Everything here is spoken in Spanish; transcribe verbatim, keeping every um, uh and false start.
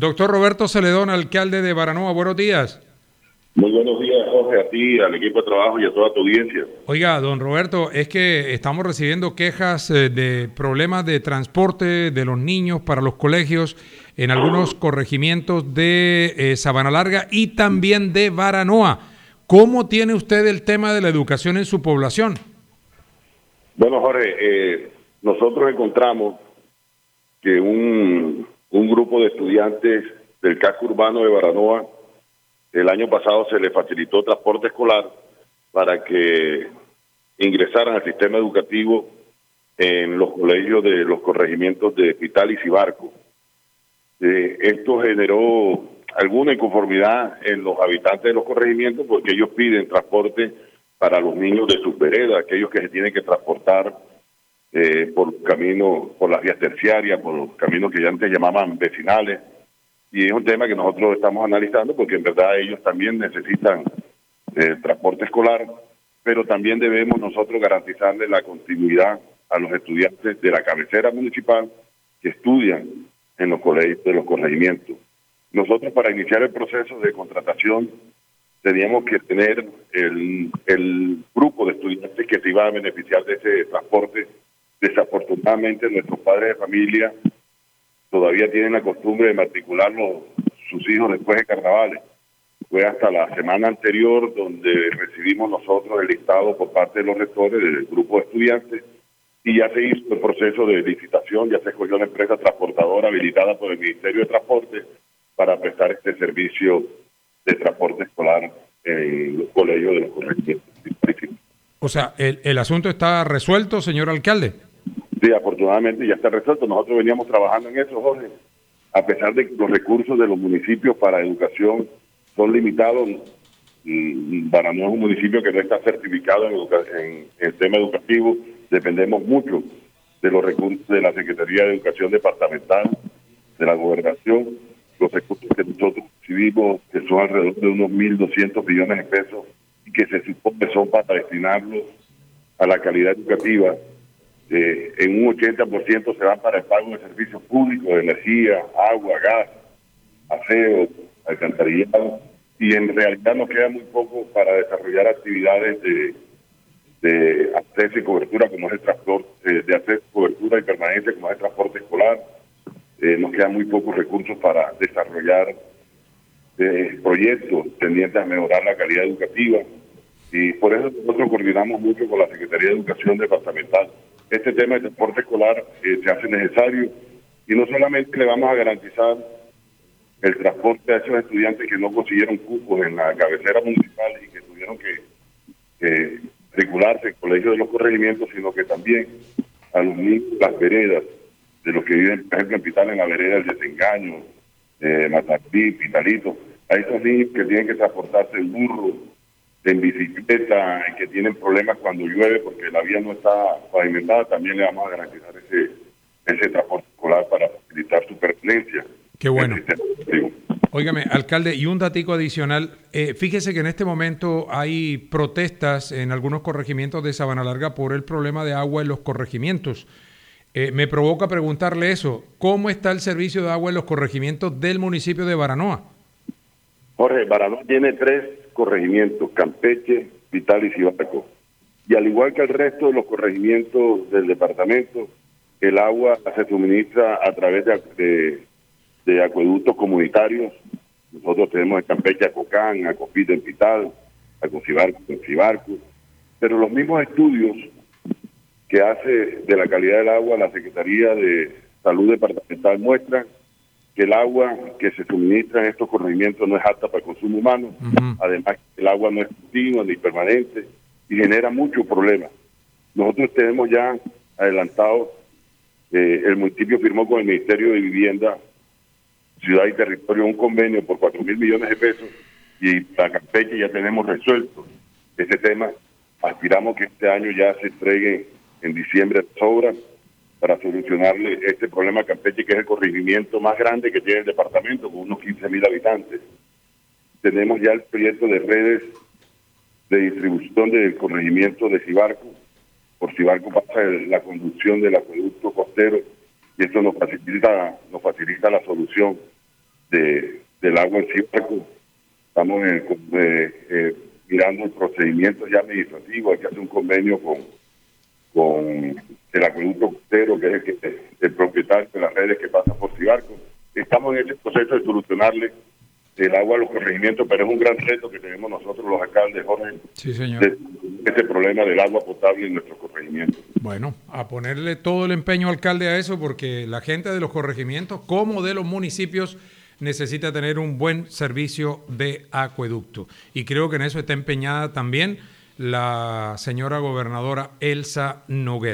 Doctor Roberto Celedón, alcalde de Baranoa, buenos días. Muy buenos días, Jorge, a ti, al equipo de trabajo y a toda tu audiencia. Oiga, don Roberto, es que estamos recibiendo quejas eh, de problemas de transporte de los niños para los colegios en algunos corregimientos de eh, Sabana Larga y también de Baranoa. ¿Cómo tiene usted el tema de la educación en su población? Bueno, Jorge, eh, nosotros encontramos que un, un grupo de estudiantes del casco urbano de Baranoa, el año pasado se les facilitó transporte escolar para que ingresaran al sistema educativo en los colegios de los corregimientos de Pital y Cibarco. Eh, esto generó alguna inconformidad en los habitantes de los corregimientos porque ellos piden transporte para los niños de sus veredas, aquellos que se tienen que transportar eh, por caminos, por las vías terciarias, por los caminos que ya antes llamaban vecinales. Y es un tema que nosotros estamos analizando porque en verdad ellos también necesitan eh, transporte escolar, pero también debemos nosotros garantizarle la continuidad a los estudiantes de la cabecera municipal que estudian en los colegios de los corregimientos. Nosotros, para iniciar el proceso de contratación, teníamos que tener el, el grupo de estudiantes que se iba a beneficiar de ese transporte. Desafortunadamente, nuestros padres de familia todavía tienen la costumbre de matricular los, sus hijos después de carnavales. Fue hasta la semana anterior donde recibimos nosotros el listado por parte de los rectores del grupo de estudiantes y ya se hizo el proceso de licitación, ya se escogió la empresa transportadora habilitada por el Ministerio de Transporte para prestar este servicio de transporte escolar en los colegios de los corregimientos. O sea, ¿el, el asunto está resuelto, señor alcalde? Sí, afortunadamente ya está resuelto. Nosotros veníamos trabajando en eso, Jorge. A pesar de que los recursos de los municipios para educación son limitados, Baranoa es un municipio que no está certificado en, en, en el tema educativo. Dependemos mucho de los recursos de la Secretaría de Educación Departamental, de la Gobernación, los recursos que nosotros recibimos, que son alrededor de unos mil doscientos millones de pesos, y que se supone son para destinarlos a la calidad educativa. Eh, en un ochenta por ciento se van para el pago de servicios públicos, de energía, agua, gas, aseo, alcantarillado, y en realidad nos queda muy poco para desarrollar actividades de, de acceso y cobertura, como es el transporte, eh, de acceso, cobertura y permanencia, como es el transporte escolar. Eh, nos quedan muy pocos recursos para desarrollar eh, proyectos tendientes a mejorar la calidad educativa, y por eso nosotros coordinamos mucho con la Secretaría de Educación Departamental. Este tema de transporte escolar eh, se hace necesario, y no solamente le vamos a garantizar el transporte a esos estudiantes que no consiguieron cupos en la cabecera municipal y que tuvieron que, que matricularse en colegios de los corregimientos, sino que también a los niños de las veredas, de los que viven, por ejemplo, en Pital, en la vereda del Desengaño, eh, Matatí, Pitalito, a esos niños que tienen que transportarse en burro, en bicicleta, que tienen problemas cuando llueve porque la vía no está pavimentada, también le vamos a garantizar ese, ese transporte escolar para facilitar su pertenencia. Qué bueno. Óigame, alcalde, y un datico adicional, eh, fíjese que en este momento hay protestas en algunos corregimientos de Sabana Larga por el problema de agua en los corregimientos. Eh, me provoca preguntarle eso, ¿cómo está el servicio de agua en los corregimientos del municipio de Baranoa? Jorge, Baranoa tiene tres corregimientos, Campeche, Pital y Cibarco. Y al igual que el resto de los corregimientos del departamento, el agua se suministra a través de, de, de acueductos comunitarios. Nosotros tenemos en Campeche a Cocán, a Copita en Pital, a Cocibarco en Cibarco. Pero los mismos estudios que hace de la calidad del agua la Secretaría de Salud Departamental muestran que el agua que se suministra en estos corregimientos no es apta para el consumo humano. Uh-huh. Además, el agua no es continua ni permanente y genera muchos problemas. Nosotros tenemos ya adelantado, eh, el municipio firmó con el Ministerio de Vivienda, Ciudad y Territorio un convenio por cuatro mil millones de pesos, y para Campeche ya tenemos resuelto ese tema. Aspiramos que este año ya se entregue en diciembre las obras para solucionarle este problema a Campeche, que es el corregimiento más grande que tiene el departamento, con unos quince mil habitantes. Tenemos ya el proyecto de redes de distribución del corregimiento de Cibarco. Por Cibarco pasa el, la conducción del acueducto costero, y esto nos facilita, nos facilita la solución de, del agua en Cibarco. Estamos en, eh, eh, mirando el procedimiento ya administrativo. Hay que hacer un convenio con, con el acueducto costero, que es el, que, el propietario de las redes que pasan por Cibarco. Estamos en ese proceso de solucionarle el agua a los corregimientos, pero es un gran reto que tenemos nosotros los alcaldes, Jorge. Sí, señor. De, este problema del agua potable en nuestros corregimientos. Bueno, a ponerle todo el empeño, alcalde, a eso, porque la gente de los corregimientos, como de los municipios, necesita tener un buen servicio de acueducto. Y creo que en eso está empeñada también la señora gobernadora Elsa Noguera.